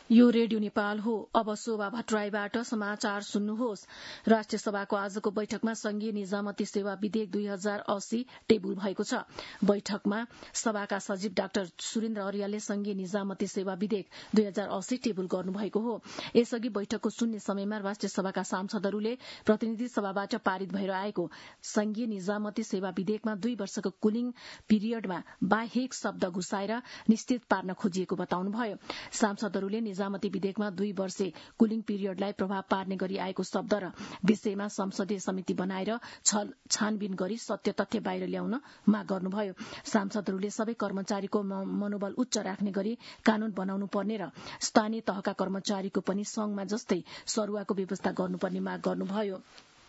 यो रेडियो नेपाल हो। अब शोभा भट्टराईबाट समाचार सुन्नुहोस्। राष्ट्रिय सभाको आजको बैठकमा संघीय निजामती सेवा विधेयक 2080 टेबुल भएको छ। बैठकमा सभाका सचिव डाक्टर सुरेन्द्र अर्यालले संघीय निजामती सेवा विधेयक 2080 टेबुल गर्नुभएको हो। यसअघि बैठकको शून्य समयमा राष्ट्रिय सभाका सांसदहरूले प्रतिनिधि सभाबाट पारित भएर आएको संघीय निजामती सेवा विधेयकमा 2 वर्षको कुलिङ पिरियडमा बाहेक शब्द घुसाएर निश्चित पार्न खोजिएको बताउनुभयो। सांसदहरूले निजामती विधेयकमा 2 वर्षे कुलिङ पिरियडलाई प्रभाव पार्ने गरी आएको शब्द र विषयमा संसदीय समिति बनाएर छानबिन गरी सत्य तथ्य बाहिर ल्याउन माग गर्नुभयो। सांसदहरूले सबै कर्मचारीको मनोबल उच्च राख्ने गरी कानून बनाउनु पर्ने र स्थानीय तहका कर्मचारीको पनि संघमा जस्तै सरुवाको व्यवस्था गर्नुपर्ने माग गर्नुभयो।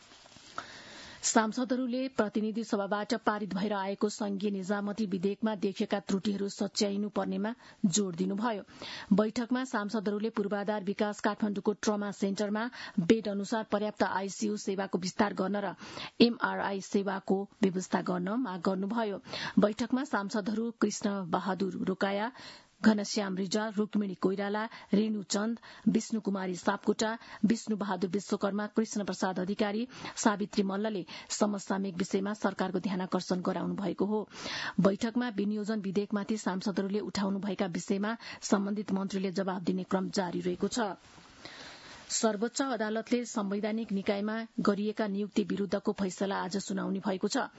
सांसदहरूले प्रतिनिधि सभाबाट पारित भएर आएको संघीय निजामती विधेयकमा देखिएका त्रुटिहरू सच्याइनु पर्नेमा जोड़ दिनुभयो। बैठकमा सांसदहरूले पूर्वाधार विकास काठमाडौँको ट्रमा सेन्टरमा बेड अनुसार पर्याप्त आईसीयू सेवाको विस्तार गर्न र एमआरआई सेवाको व्यवस्था गर्न माग गर्नुभयो। बैठकमा सांसदहरू कृष्ण बहादुर रोकाया, घनश्याम रिजाल, रुक्मिणी कोइराला, रेणु चन्द, विष्णु कुमारी सापकोटा, विष्णु बहादुर विश्वकर्मा, कृष्ण प्रसाद अधिकारी, सावित्री मल्लले समसामयिक विषयमा सरकारको ध्यानाकर्षण गराउनु भएको हो। बैठकमा विनियोजन विधेयकमाथि सांसदहरूले उठाउनुभएका विषयमा सम्बन्धित मन्त्रीले जवाब दिने क्रम जारी रहेको छ। सर्वोच्च अदालतले संवैधानिक निकायमा गरिएका नियुक्ति विरूद्धको फैसला आज सुनाउने भएको छ।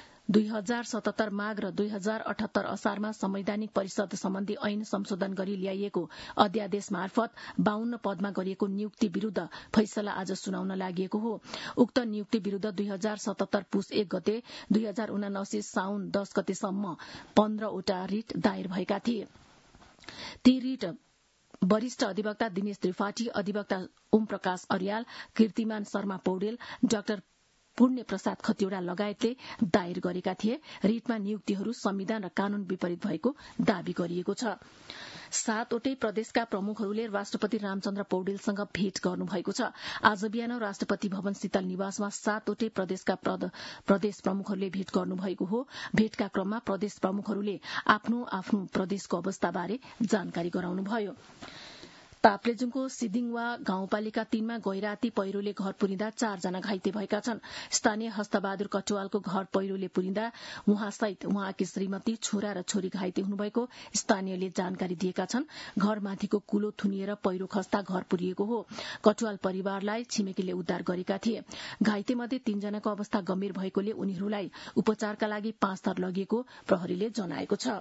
2077 माघ र 2078 असारमा संवैधानिक परिषद सम्बन्धी ऐन संशोधन गरी ल्याइएको अध्यादेश मार्फत 52 पदमा गरिएको नियुक्ति विरूद्ध फैसला आज सुनाउन लागि हो। उक्त नियुक्ति विरूद्ध 2077 पुस 1 गते 2079 साउन 10 गतेसम्म 15 वटा रिट दायर भएका थिए। ती रिट वरिष्ठ अधिवक्ता दिनेश त्रिपाठी, अधिवक्ता ओम प्रकाश अर्याल, कीर्तिमान शर्मा पौडेल, डाक्टर पुण्य प्रसाद खतिवड़ा लगायतले दायर गरेका थिए। रिटमा नियुक्तिहरू संविधान र कानून विपरीत भएको दावी गरिएको छ। 7वटै प्रदेशका प्रमुखहरूले राष्ट्रपति रामचन्द्र पौडेलसँग भेट गर्नुभएको छ। आज बिहान राष्ट्रपति भवन शीतल निवासमा 7वटै प्रदेशका प्रदेश प्रमुखहरूले भेट गर्नुभएको हो। भेटका क्रममा प्रदेश प्रमुखहरूले आफ्नो आफ्नो प्रदेशको अवस्थाबारे जानकारी गराउनुभयो। ताप्लेजुङको सिदिङवा गाउँपालिका 3 मा गैराती पहिरोले घर पुरिँदा 4 जना घाइते भएका छन्। स्थानीय हस्तबहादुर कटुवालको घर पहिरोले पुरिँदा उहाँसहित उहाँकी श्रीमती, छोरा र छोरी घाइते हुनुभएको स्थानीयले जानकारी दिएका छन्। घरमाथिको कुलो थुनिएर पहिरो खस्दा घर पुरिएको हो। कटुवाल परिवारलाई छिमेकीले उद्धार गरेका थिए। घाइते मध्ये 3 जनाको अवस्था गम्भीर भएकोले उनीहरूलाई उपचारका लागि 5 थर लगिएको प्रहरीले जनाएको छ।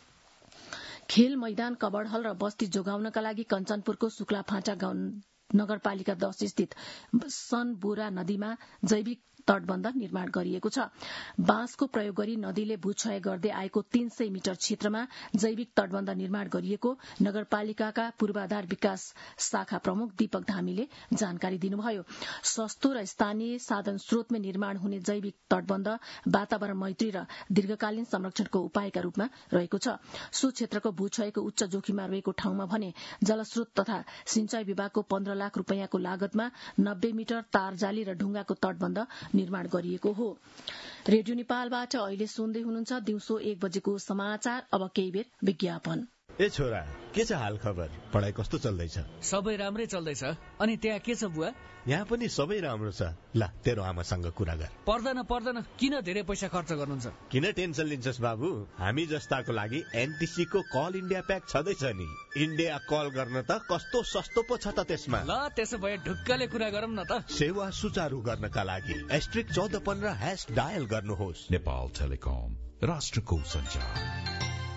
खेल मैदान, कबड हल र बस्ती जोगाउनका लागि कञ्चनपुरको शुक्लाफाँटा नगरपालिका 10 स्थित सनबोरा नदीमा जैविक तटबन्ध निर्माण गरिएको छ। बाँसको प्रयोग गरी नदीले भूक्षय गर्दै आएको 300 मिटर क्षेत्रमा जैविक तटबन्ध निर्माण गरिएको नगरपालिकाका पूर्वाधार विकास शाखा प्रमुख दीपक धामीले जानकारी दिनुभयो। सस्तो र स्थानीय साधन स्रोतमा निर्माण हुने जैविक तटबन्ध वातावरण मैत्री र दीर्घकालीन संरक्षणको उपायका रूपमा रहेको छ। सो क्षेत्रको भूक्षयको उच्च जोखिममा रहेको ठाउँमा भने जलस्रोत तथा सिंचाई विभागको 15 लाख रुपैयाँको लागतमा 90 मिटर तारजाली र ढुङ्गाको तटबन्ध निर्माण गरिएको हो। रेडियो नेपालबाट अहिले सुन्दै हुनुहुन्छ दिउँसो 1 बजेको समाचार। अब केही बेर विज्ञापन। ए छोरा, के छ हाल खबर? पढाइ कस्तो चल्दैछ? सबै राम्रै चल्दैछ। अनि त्यहाँ के छ बुवा? यहाँ पनि सबै राम्रो छ। ला, तेरो आमासँग कुरा गर। पर्दैन, किन धेरै पैसा खर्च गर्नुहुन्छ? किन टेन्सन लिन्छस् बाबु? हामी जस्ताको लागि एनटिसी को कल इन्डिया प्याक छँदैछ नि। इन्डिया कल गर्न त कस्तो सस्तो पो छ त त्यसमा। ल, त्यसो भए ढुक्कले कुरा गरौँ न त। सेवा सुचारू गर्नका लागि *1415# डायल गर्नुहोस्। नेपाल टेलिकम, राष्ट्रको सञ्चार।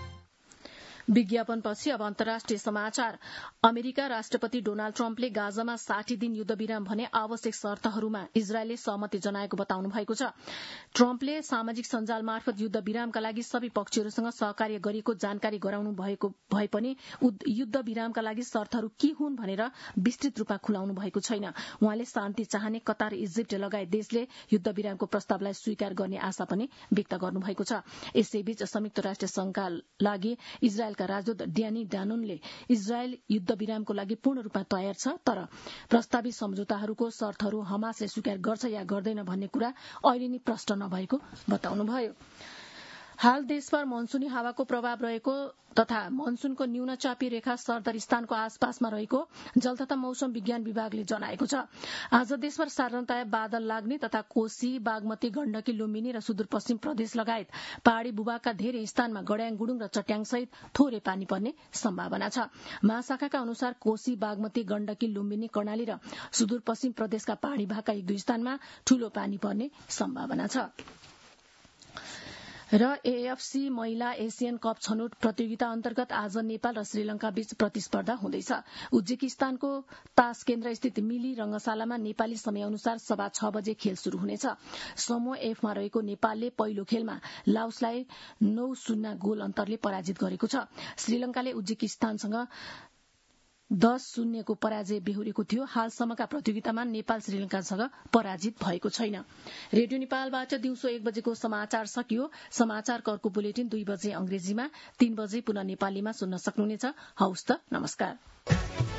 विज्ञापनपछि अब अन्तर्राष्ट्रिय समाचार। अमेरिका राष्ट्रपति डोनाल्ड ट्रम्पले गाजामा 60 दिन युद्धविराम भने आवश्यक शर्तहरूमा इजरायलले सहमति जनाएको बताउनु भएको छ। ट्रम्पले सामाजिक सञ्जाल मार्फत युद्धविरामका लागि सबै पक्षहरूसँग सहकार्य गरिएको जानकारी गराउनु भएको भए पनि युद्धविरामका लागि शर्तहरू के हुन् भनेर विस्तृत रूपमा खुलाउनु भएको छैन। उहाँले शान्ति चाहने कतार, इजिप्ट लगायत देशले युद्धविरामको प्रस्तावलाई स्वीकार गर्ने आशा पनि व्यक्त गर्नुभएको छ। यसैबीच संयुक्त राष्ट्र संघका लागि इजरायल राजदूत ड्यानी डानुनले इजरायल युद्धविरामको लागि पूर्ण रूपमा तयार छ, तर प्रस्तावित सम्झौताहरूको शर्तहरू हमासले स्वीकार गर्छ या गर्दैन भन्ने कुरा अहिले नै प्रष्ट नभएको बताउनुभयो। हाल देशभर मनसुनी हावाको प्रभाव रहेको तथा मनसुनको न्यून चापी रेखा सरदर स्थानको आसपासमा रहेको जल तथा मौसम विज्ञान विभागले जनाएको छ। आज देशभर साधारणतया बादल लाग्ने तथा कोशी, बागमती, गण्डकी, लुम्बिनी र सुदूरपश्चिम प्रदेश लगायत पहाड़ी भूभागका धेरै स्थानमा गड्याङ गुडुङ र चट्याङसहित थोरै पानी पर्ने सम्भावना छ। महाशाखाका अनुसार कोशी, बागमती, गण्डकी, लुम्बिनी, कर्णाली र सुदूरपश्चिम प्रदेशका पहाड़ी भागका 1-2 स्थानमा ठूलो पानी पर्ने सम्भावना छ। र एएफसी महिला एसियन कप छनौट प्रतियोगिता अन्तर्गत आज नेपाल र श्रीलंका बीच प्रतिस्पर्धा हुँदैछ। उज्बेकिस्तानको तासकेन्द्र स्थित मिली रंगशालामा नेपाली समय अनुसार सभा 6 बजे खेल शुरू हुनेछ। समूह एफमा रहेको नेपालले पहिलो खेलमा लाओसलाई 9-0 गोल अन्तरले पराजित गरेको छ। श्रीलंकाले उज्बेकिस्तानसँग 10-0 को पराजय बेहोरेको थियो। हालसम्मका प्रतियोगितामा नेपाल श्रीलंकासँग पराजित भएको छैन। रेडियो नेपालबाट दिउँसो 1 बजेको समाचार सकियो। समाचारको अर्को बुलेटिन 2 बजे अंग्रेजीमा, 3 बजे पुनः नेपालीमा सुन्न सक्नुहुनेछ। हवस् त, नमस्कार।